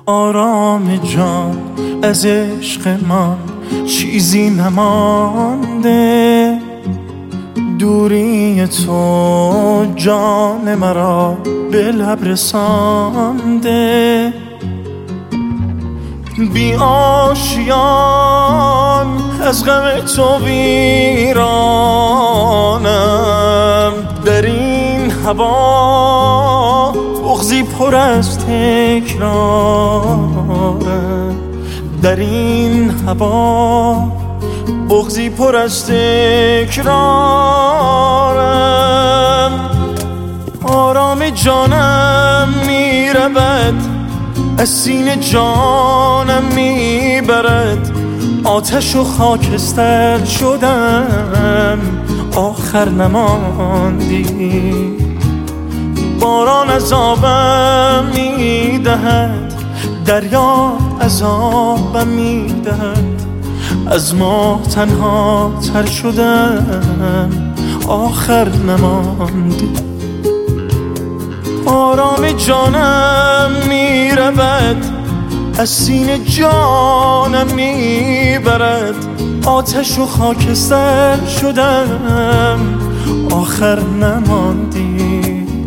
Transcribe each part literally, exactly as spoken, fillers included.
آرام جان از عشق من چیزی نمانده، دوری تو جان مرا به لب رسانده. بی آشیان از غم تو ویرانم، در این هوا بغضی پر از تکرارم، در این هوا بغضی پر از تکرارم. آرام جانم میرود از سینه جانم میبرد، آتش و خاکستر شدم آخر نماندی. باران عذابم میدهد، دریا عذابم میدهد، از ما تنها تر شدم آخر نماندی. آرام جانم میرود از سینه جانم میبرد، آتش و خاکستر شدم آخر نماندی.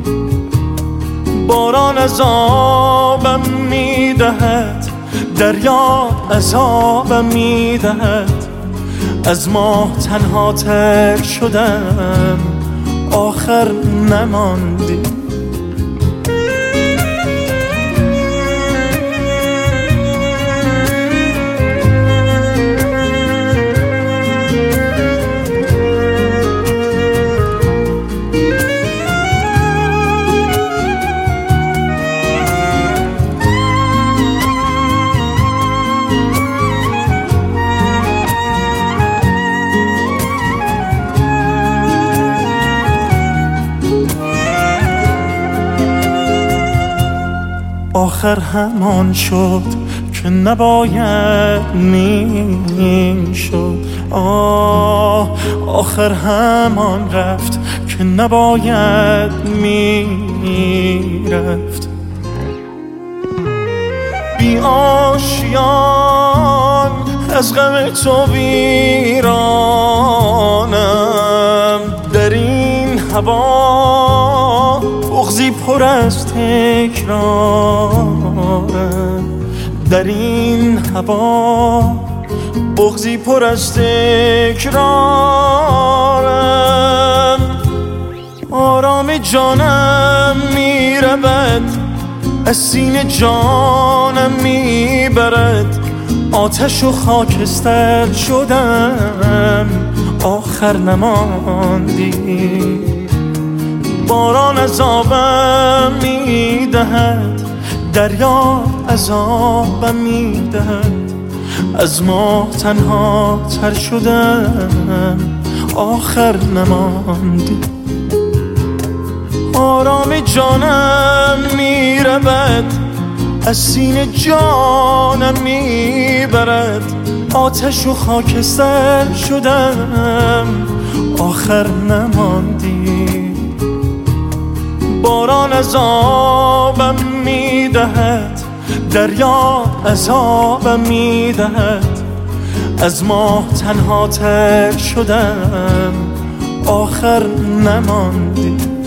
باران عذابم میدهد، دریا عذابم میدهد، از ما تنها تر شدم آخر نماندی. آخر همان شد که نباید می شد، آه آخر همان رفت که نباید می رفت. بی آشیان از غم تو ویرانم، در این هوا بغضی پر از تکرارم، در این هوا بغضی پر از تکرارم. آرام جانم میرود از سینه جانم میبرد، آتش و خاکستر شدم آخر نماندی. باران عذابم میدهد، دریا عذابم میدهد، از ما تنها تر شدم آخر نماندی. آرام جانم میرود از سینه جانم میبرد، آتش و خاکستر شدم آخر نماندی. باران عذابم میدهد، دریا عذابم میدهد، از ما تنها تر شدم آخر نماندی.